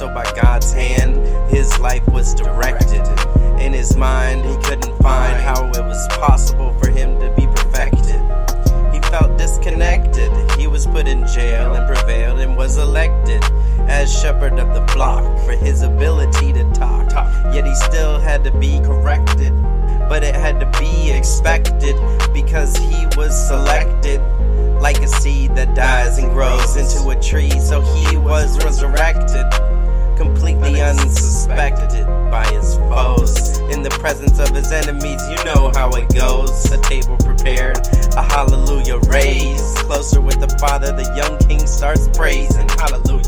so by God's hand, his life was directed. In his mind, he couldn't find how it was possible for him to be perfected. He felt disconnected. He was put in jail and prevailed and was elected as shepherd of the flock for his ability to talk. Yet he still had to be corrected, but it had to be expected because he was selected. Like a seed that dies and grows into a tree, so he was resurrected, completely unsuspected by his foes. In the presence of his enemies, you know how it goes. A table prepared, a hallelujah raised. Closer with the Father, the young king starts praising. Hallelujah.